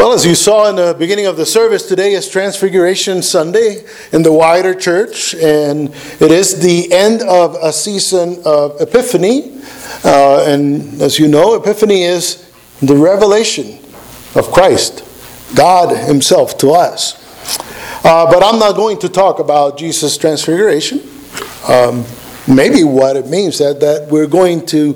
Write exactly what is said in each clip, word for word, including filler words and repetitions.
Well, as you saw in the beginning of the service, today is Transfiguration Sunday in the wider church, and it is the end of a season of Epiphany. Uh, and as you know, Epiphany is the revelation of Christ, God Himself to us. Uh, but I'm not going to talk about Jesus' Transfiguration. Um, maybe what it means that, that we're going to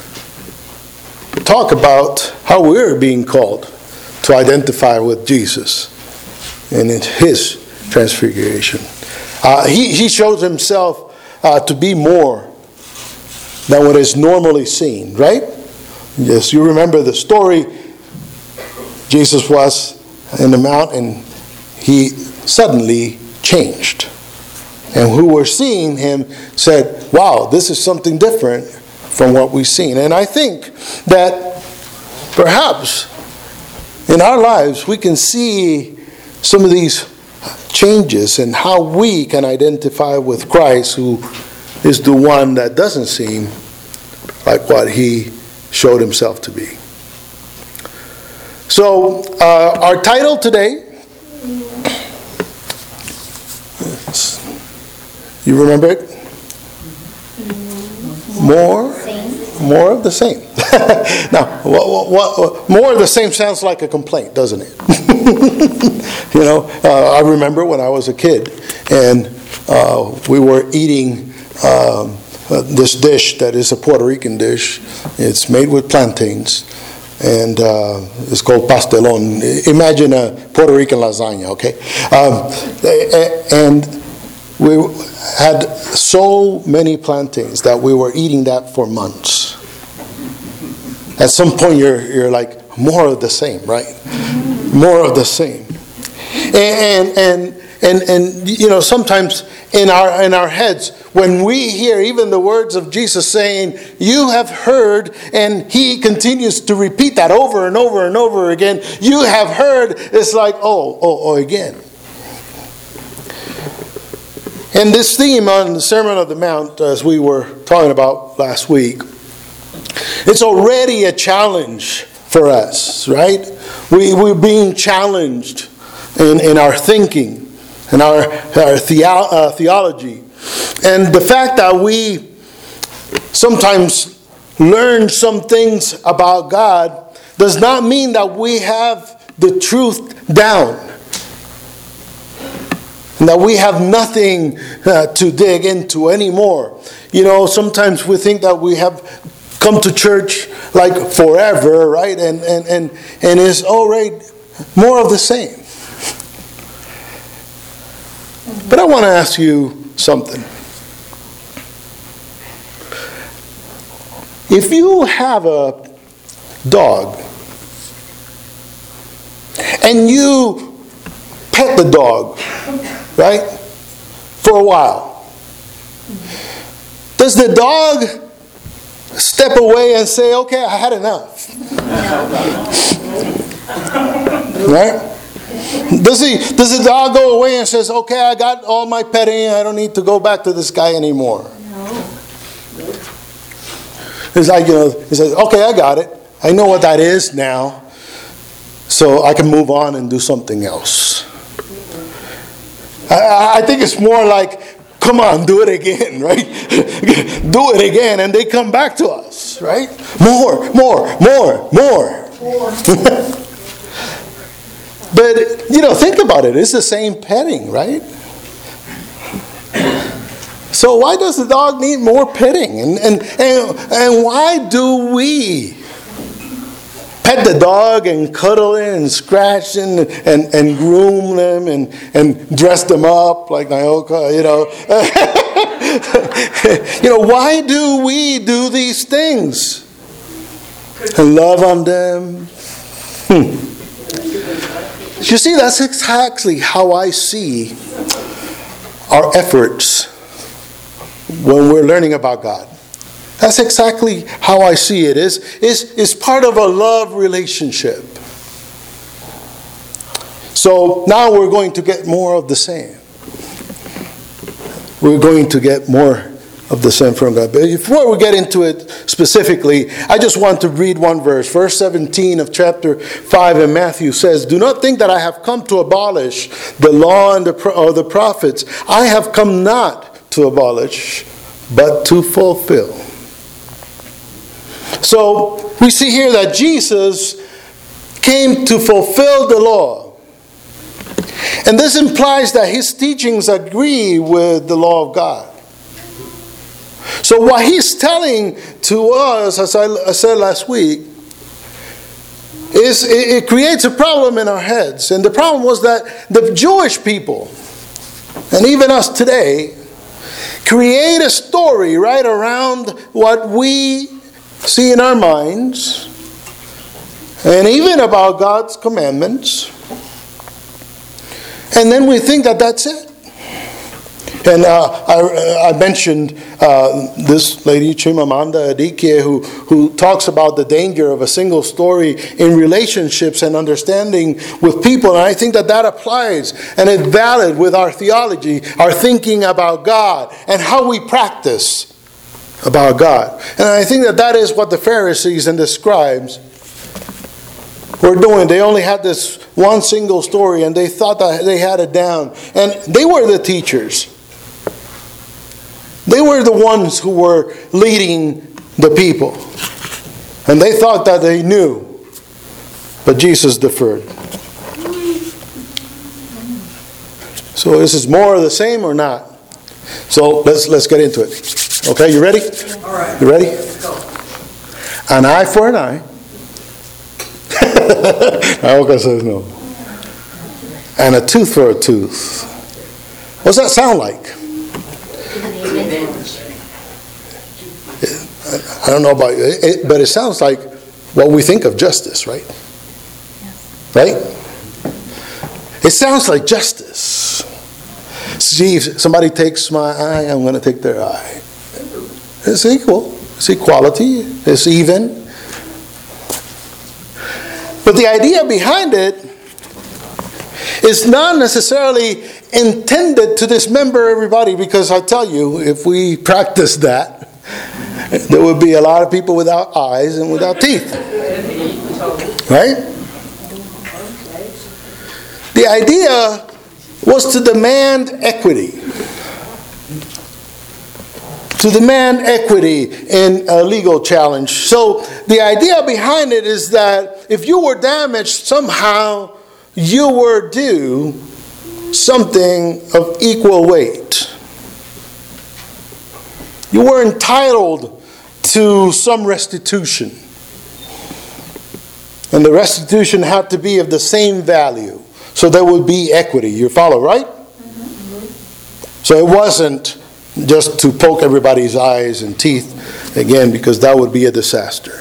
talk about how we're being called to identify with Jesus and in His transfiguration. Uh, he, he shows Himself uh, to be more than what is normally seen, right? Yes, you remember the story. Jesus was in the mount and He suddenly changed. And who were seeing Him said, wow, this is something different from what we've seen. And I think that perhaps in our lives, we can see some of these changes and how we can identify with Christ, who is the one that doesn't seem like what He showed Himself to be. So, uh, our title today, you remember it? More? More of the same. Now, what, what, what, more of the same sounds like a complaint, doesn't it? You know, uh, I remember when I was a kid and uh, we were eating um, uh, this dish that is a Puerto Rican dish. It's made with plantains and uh, it's called pastelón. Imagine a Puerto Rican lasagna, okay? Um, and we had so many plantains that we were eating that for months. At some point, you're you're like, more of the same, right? More of the same. And and and and, and you know, sometimes in our in our heads, when we hear even the words of Jesus saying, "You have heard," and He continues to repeat that over and over and over again. You have heard. It's like, oh, oh, oh, again. And this theme on the Sermon on the Mount, as we were talking about last week, it's already a challenge for us, right? We, we're being challenged in, in our thinking, in our, our theo- uh, theology. And the fact that we sometimes learn some things about God does not mean that we have the truth down. And that we have nothing uh, to dig into anymore. You know, sometimes we think that we have come to church like forever, right? And and and, and it's all right, more of the same. But I want to ask you something. If you have a dog and you pet the dog, right, for a while, does the dog step away and say, okay, I had enough? Right? Does he? Does the dog go away and says, okay, I got all my petting, I don't need to go back to this guy anymore? No. It's like, you know, he says, okay, I got it. I know what that is now, so I can move on and do something else. I, I think it's more like, come on, do it again, right? Do it again, and they come back to us, right? More, more, more, more. But, you know, think about it. It's the same petting, right? So why does the dog need more petting? And and and, and why do we pet the dog and cuddle it and scratch it and, and, and groom them and, and dress them up like Naoka, you know? You know, why do we do these things? And love on them? Hmm. You see, that's exactly how I see our efforts when we're learning about God. That's exactly how I see it. It's, it's, it's part of a love relationship. So now we're going to get more of the same. We're going to get more of the sin from God. But before we get into it specifically, I just want to read one verse. Verse seventeen of chapter five in Matthew says, "Do not think that I have come to abolish the law and the, or the prophets. I have come not to abolish, but to fulfill." So we see here that Jesus came to fulfill the law. And this implies that his teachings agree with the law of God. So what he's telling to us, as I said last week, is it, it creates a problem in our heads. And the problem was that the Jewish people, and even us today, create a story right around what we see in our minds, and even about God's commandments. And then we think that that's it. And uh, I, I mentioned uh, this lady, Chimamanda Adichie, who, who talks about the danger of a single story in relationships and understanding with people. And I think that that applies and is valid with our theology, our thinking about God, and how we practice about God. And I think that that is what the Pharisees and the scribes were doing. They only had this one single story, and they thought that they had it down. And they were the teachers. They were the ones who were leading the people. And they thought that they knew. But Jesus deferred. So this is more of the same or not? So let's let's get into it. Okay, you ready? All right. You ready? An eye for an eye. Alka says no. And a tooth for a tooth. What's that sound like? I don't know about you, it, but it sounds like what we think of justice, right? Right? It sounds like justice. See, if somebody takes my eye, I'm going to take their eye. It's equal. It's equality. It's even. But the idea behind it is not necessarily intended to dismember everybody, because I tell you, if we practice that, there would be a lot of people without eyes and without teeth. Right? The idea was to demand equity. To demand equity in a legal challenge. So the idea behind it is that if you were damaged somehow, you were due something of equal weight. You were entitled to some restitution. And the restitution had to be of the same value. So there would be equity. You follow, right? Mm-hmm. So it wasn't just to poke everybody's eyes and teeth, again, because that would be a disaster.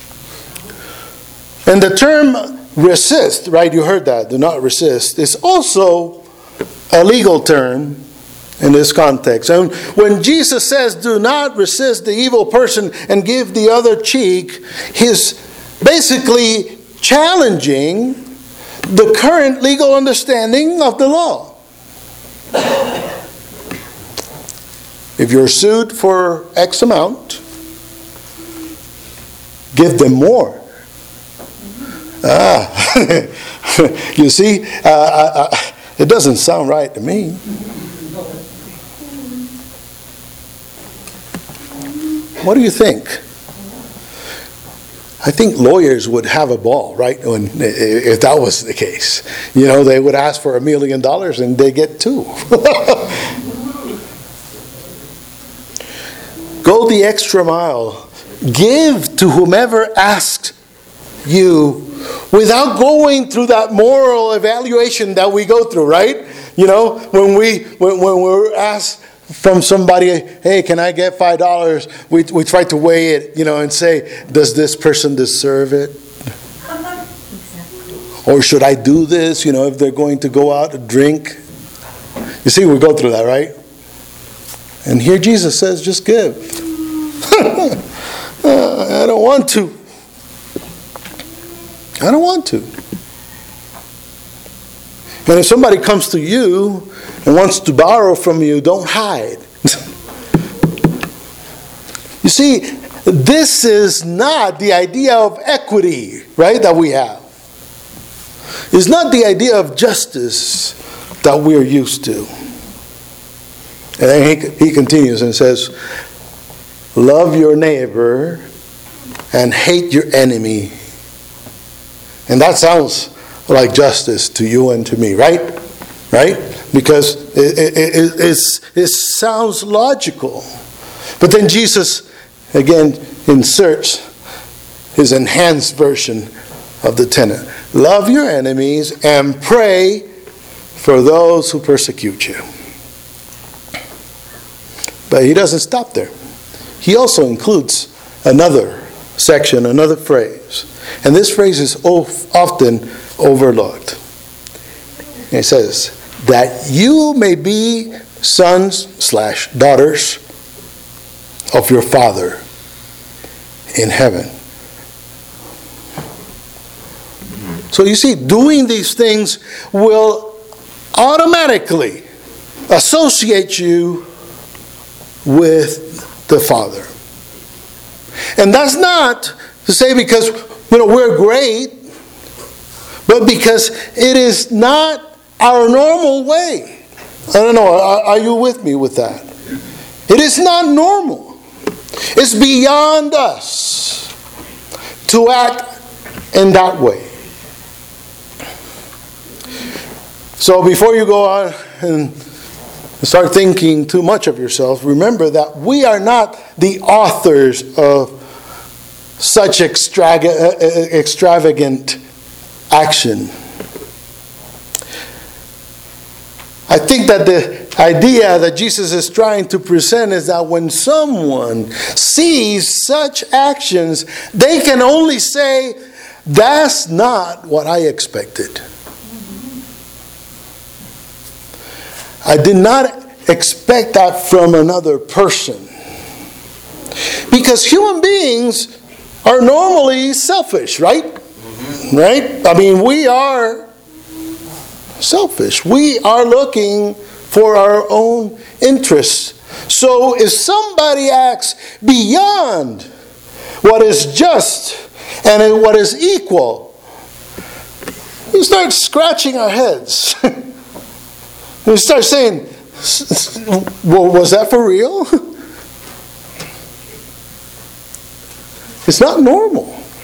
And the term resist, right? You heard that. Do not resist. Is also a legal term in this context. And when Jesus says, do not resist the evil person and give the other cheek, he's basically challenging the current legal understanding of the law. If you're sued for X amount, give them more. Ah, you see, uh, uh, uh, it doesn't sound right to me. What do you think? I think lawyers would have a ball, right? When, if that was the case, you know, they would ask for a million dollars and they get two. Go the extra mile. Give to whomever asks you without going through that moral evaluation that we go through, right? You know, when we when, when we're asked from somebody, hey, can I get five dollars? We we try to weigh it, you know, and say, does this person deserve it? Exactly. Or should I do this? You know, if they're going to go out and drink. You see, we go through that, right? And here Jesus says, just give. I don't want to. I don't want to. And if somebody comes to you and wants to borrow from you, don't hide. See, this is not the idea of equity, right, that we have. It's not the idea of justice that we're used to. And then he, he continues and says, love your neighbor and hate your enemy. And that sounds like justice to you and to me, right? Right? Because it, it, it, it's, it sounds logical. But then Jesus, again, inserts his enhanced version of the tenet. Love your enemies and pray for those who persecute you. But he doesn't stop there. He also includes another section, another phrase. And this phrase is often overlooked. And it says, that you may be sons slash daughters of your Father in heaven. So you see, doing these things will automatically associate you with the Father. And that's not to say because, you know, we're great, but because it is not our normal way. I don't know, are, are you with me with that? It is not normal. It's beyond us to act in that way. So before you go on and start thinking too much of yourself, remember that we are not the authors of such extravagant, extravagant action. I think that the idea that Jesus is trying to present is that when someone sees such actions, they can only say, that's not what I expected. I did not expect that from another person. Because human beings are normally selfish, right? Mm-hmm. Right? I mean, we are selfish. We are looking for our own interests. So if somebody acts beyond what is just and what is equal, we start scratching our heads. We start saying, well, was that for real? It's not normal.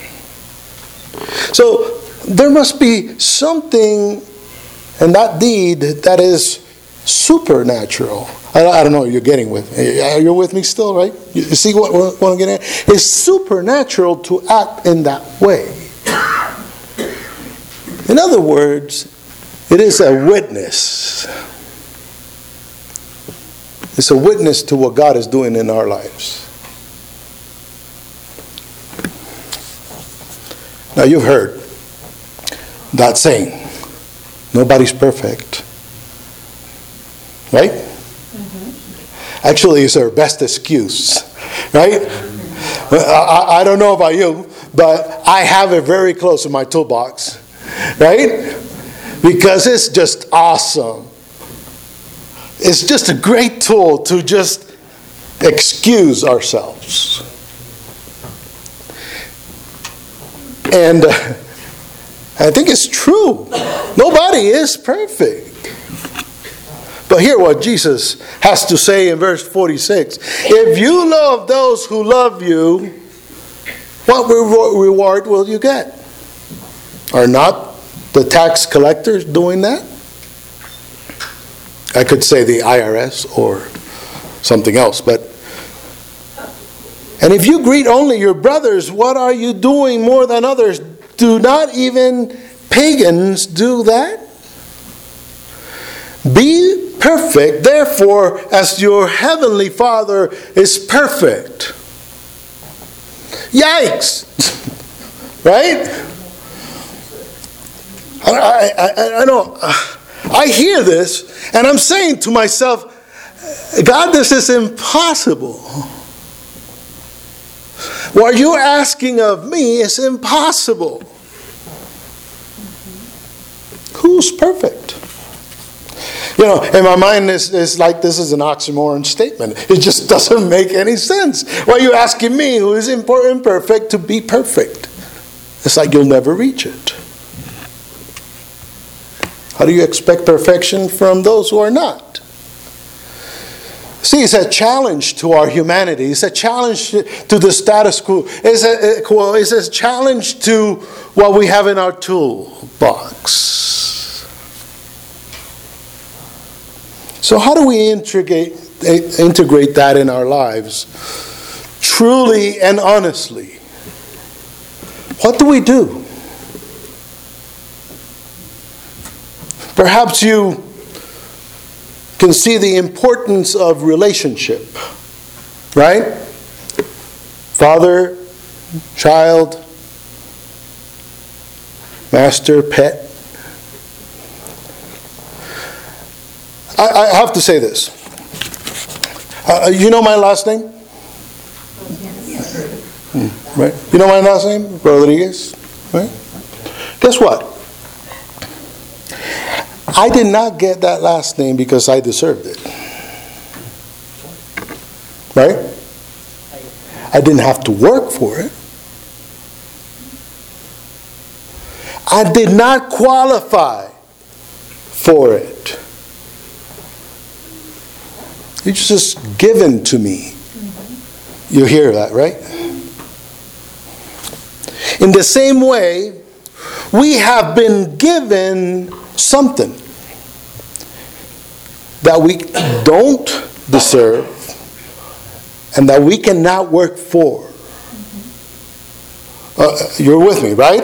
So there must be something in that deed that is supernatural. I, I don't know, you're getting with me. You're with me still, right? You see what, what I'm getting at? It's supernatural to act in that way. In other words, it is a witness. It's a witness to what God is doing in our lives. Now you've heard that saying, nobody's perfect. Right? Mm-hmm. Actually, it's our best excuse. Right? I, I don't know about you, but I have it very close in my toolbox. Right? Because it's just awesome. It's just a great tool to just excuse ourselves. And uh, I think it's true. Nobody is perfect. But hear what Jesus has to say in verse forty-six. If you love those who love you, what reward will you get? Are not the tax collectors doing that? I could say the I R S or something else, but and if you greet only your brothers, what are you doing more than others? Do not even pagans do that? Be perfect, therefore, as your heavenly Father is perfect. Yikes! Right? I, I, I know. I hear this, and I'm saying to myself, God, this is impossible. What you're asking of me is impossible. Who's perfect? You know, in my mind, it's, it's like this is an oxymoron statement. It just doesn't make any sense. Why are you asking me, who is imperfect, to be perfect? It's like you'll never reach it. How do you expect perfection from those who are not? See, it's a challenge to our humanity. It's a challenge to the status quo. It's a, it's a challenge to what we have in our toolbox. So how do we integrate, integrate that in our lives? Truly and honestly. What do we do? Perhaps you can see the importance of relationship, right? Father, child, master, pet. I, I have to say this. Uh, you know my last name? Hmm, right? You know my last name? Rodriguez, right? Guess what? I did not get that last name because I deserved it. Right? I didn't have to work for it. I did not qualify for it. It's just given to me. You hear that, right? In the same way, we have been given something that we don't deserve and that we cannot work for. Uh, you're with me, right?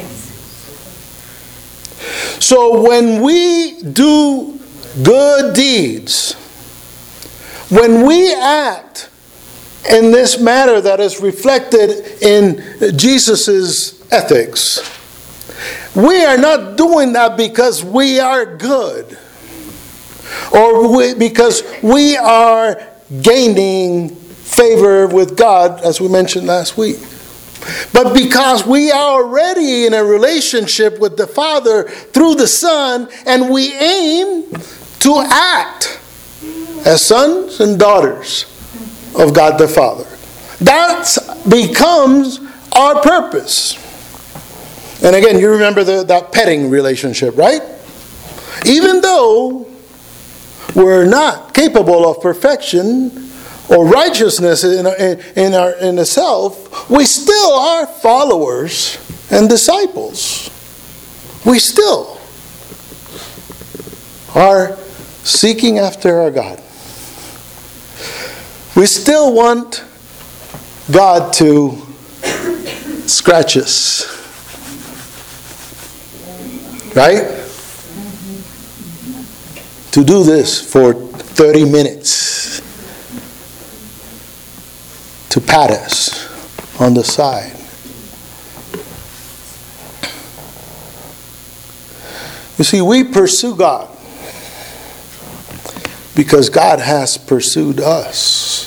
So when we do good deeds, when we act in this manner that is reflected in Jesus' ethics, we are not doing that because we are good or we, because we are gaining favor with God, as we mentioned last week. But because we are already in a relationship with the Father through the Son, and we aim to act as sons and daughters of God the Father. That becomes our purpose. And again, you remember the, that petting relationship, right? Even though we're not capable of perfection or righteousness in, in, in, our, in itself, we still are followers and disciples. We still are seeking after our God. We still want God to scratch us. Right? To do this for thirty minutes. To pat us on the side. You see, we pursue God because God has pursued us.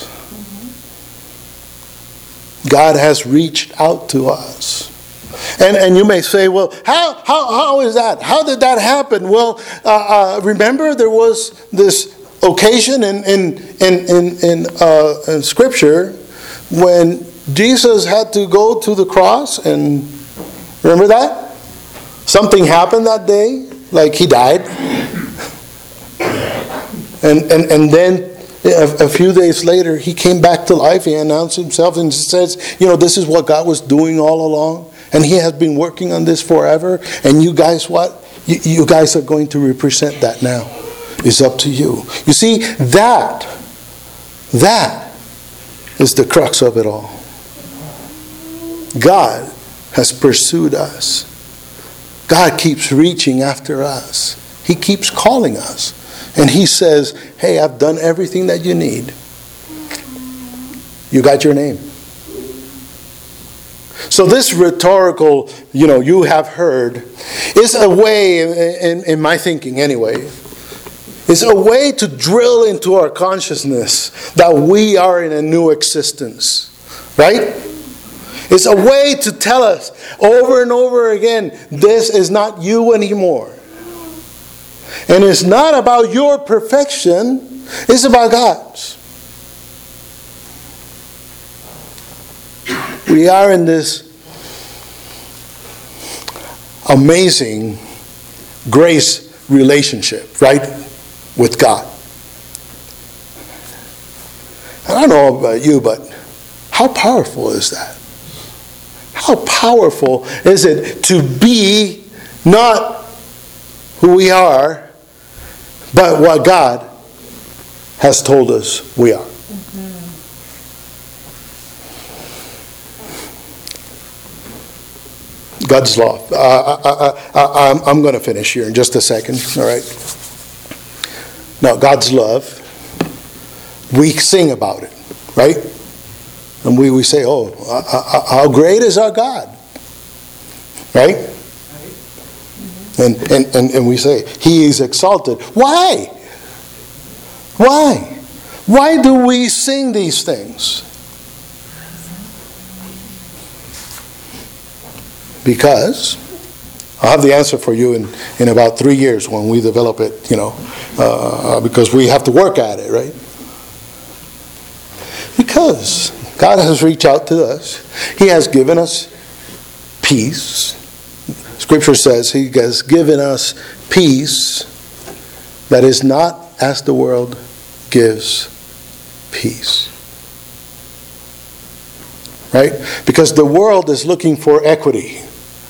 God has reached out to us. And and you may say, well, how how how is that? How did that happen? Well, uh, uh, remember there was this occasion in in in in, in, uh, in Scripture when Jesus had to go to the cross, and remember that? Something happened that day, like he died. And and, and then a, a few days later, he came back to life. He announced himself and says, you know, this is what God was doing all along. And he has been working on this forever. And you guys, what? You, you guys are going to represent that now. It's up to you. You see, that, that is the crux of it all. God has pursued us. God keeps reaching after us. He keeps calling us. And he says, hey, I've done everything that you need. You got your name. So this rhetorical, you know, you have heard, is a way, in, in, in my thinking anyway, is a way to drill into our consciousness that we are in a new existence. Right? It's a way to tell us over and over again, this is not you anymore. And it's not about your perfection, it's about God's. We are in this amazing grace relationship, right, with God. I don't know about you, but how powerful is that? How powerful is it to be not who we are, but what God has told us we are? God's law. Uh, I, I, I, I'm, I'm going to finish here in just a second. All right. Now, God's love, we sing about it, right? And we, we say, oh, uh, how great is our God, right? And, and, and, and we say, He is exalted. Why? Why? Why do we sing these things? Because I'll have the answer for you in, in about three years when we develop it, you know, uh, because we have to work at it, right? Because God has reached out to us. He has given us peace. Scripture says He has given us peace that is not as the world gives peace. Right? Because the world is looking for equity.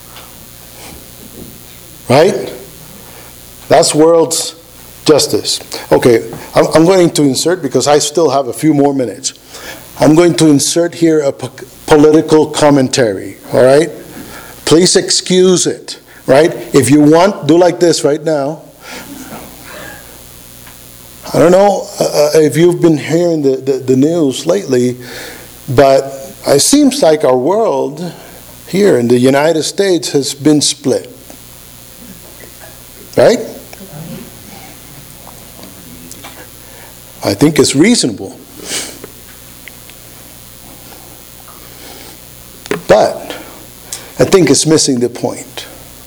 Right? That's world's justice. Okay, I'm, I'm going to insert, because I still have a few more minutes. I'm going to insert here a po- political commentary. All right? Please excuse it. Right? If you want, do like this right now. I don't know uh, if you've been hearing the, the, the news lately, but it seems like our world here in the United States has been split. Right? I think it's reasonable. But I think it's missing the point.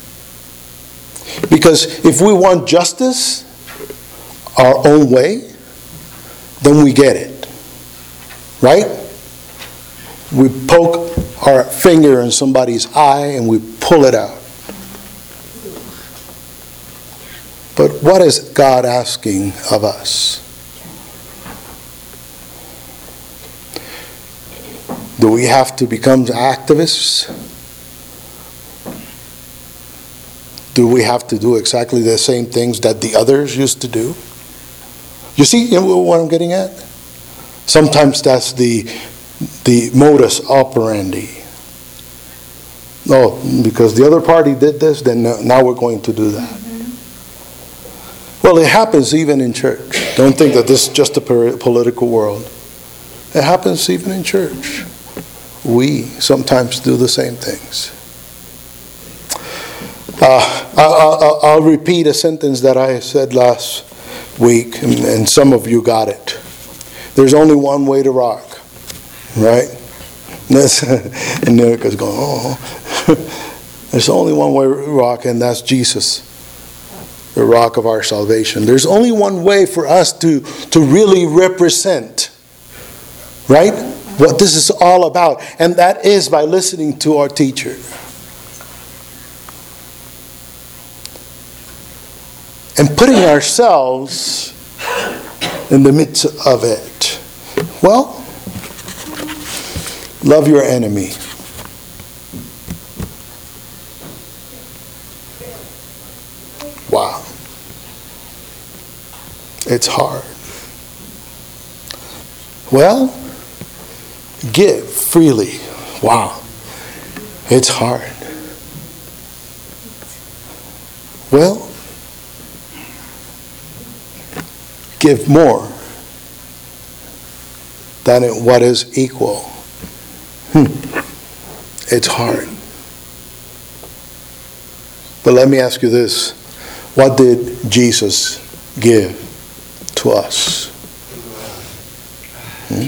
Because if we want justice our own way, then we get it. Right? We poke our finger in somebody's eye and we pull it out. But what is God asking of us? Do we have to become activists? Do we have to do exactly the same things that the others used to do? You see what I'm getting at? Sometimes that's the, the modus operandi. Oh, because the other party did this, then now we're going to do that. Well, it happens even in church. Don't think that this is just a political world. It happens even in church. We sometimes do the same things. Uh, I'll, I'll repeat a sentence that I said last week, and, and some of you got it. There's only one way to rock, right? And Erica's going, oh. There's only one way to rock, and that's Jesus, the rock of our salvation. There's only one way for us to, to really represent, right, what this is all about, and that is by listening to our teacher. And putting ourselves in the midst of it. Well, love your enemy. Wow. It's hard. Well, give freely. Wow. It's hard. Well, give more than what is equal. Hmm. It's hard. But let me ask you this. What did Jesus give to us? Hmm?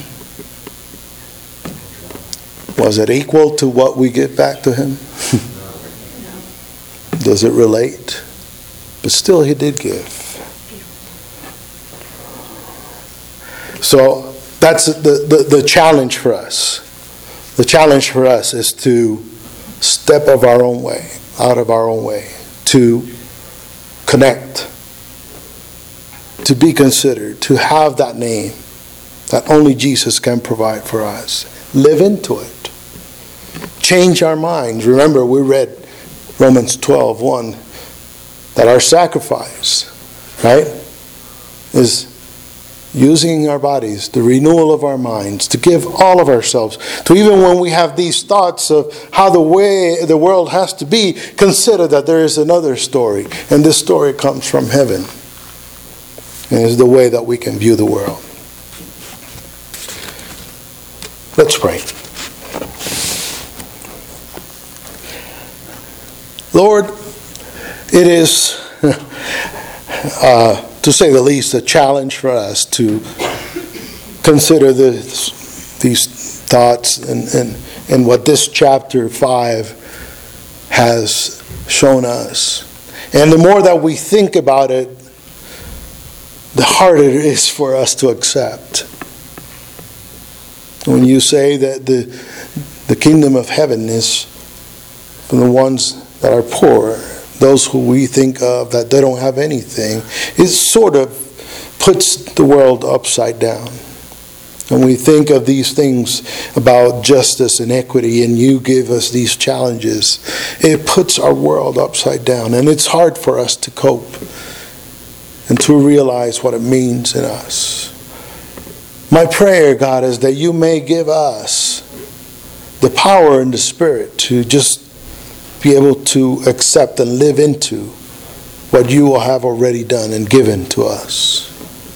Was it equal to what we give back to Him? Does it relate? but still he did give. So that's the, the, the challenge for us. The challenge for us is to step of our own way, out of our own way, to connect, to be considered, to have that name that only Jesus can provide for us. Live into it. Change our minds. Remember, we read Romans twelve one, that our sacrifice, right, is using our bodies, the renewal of our minds, to give all of ourselves, to even when we have these thoughts of how the way the world has to be, consider that there is another story, and this story comes from heaven, and is the way that we can view the world. Let's pray. Lord, it is, uh, to say the least, a challenge for us to consider this, these thoughts and, and, and what this chapter five has shown us. And the more that we think about it, the harder it is for us to accept. When you say that the, the kingdom of heaven is from the ones that are poor, those who we think of that they don't have anything, it sort of puts the world upside down. When we think of these things about justice and equity, and you give us these challenges, it puts our world upside down, and it's hard for us to cope and to realize what it means in us. My prayer, God, is that you may give us the power and the spirit to just be able to accept and live into what you will have already done and given to us.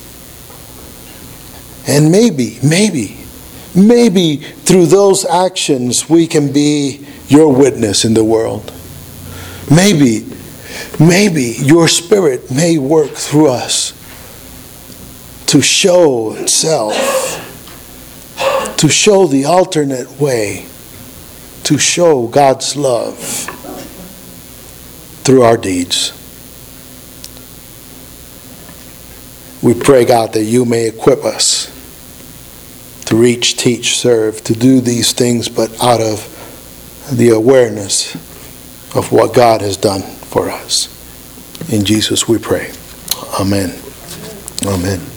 And maybe, maybe, maybe through those actions we can be your witness in the world. Maybe, maybe your spirit may work through us to show itself, to show the alternate way, to show God's love through our deeds. We pray, God, that you may equip us to reach, teach, serve, to do these things, but out of the awareness of what God has done for us. In Jesus we pray. Amen. Amen.